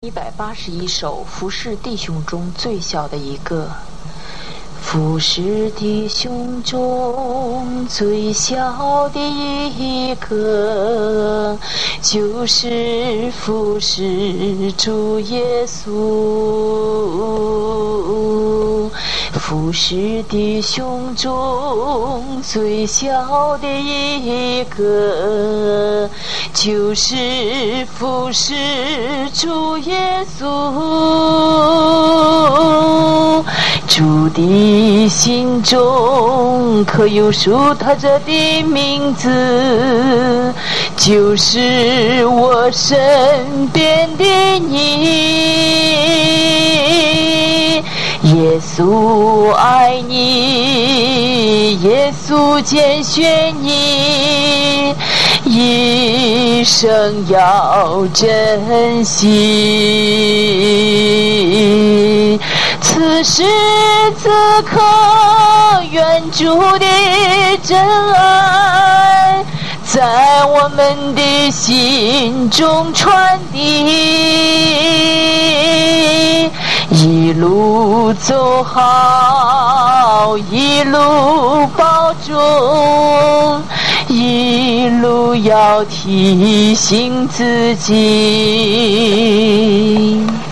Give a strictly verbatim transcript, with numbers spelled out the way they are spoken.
一百八十一首，服侍弟兄中最小的一个。服侍弟兄中最小的一个，就是服侍主耶稣。服侍弟兄中最小的一个，就是服侍主耶稣。主的心中可有属他者的名字，就是我身边的你。耶稣爱你，耶稣拣选你，一生要珍惜。此时此刻，愿主的真爱在我们的心中传递，一路走好，一路保重，一路要提醒自己。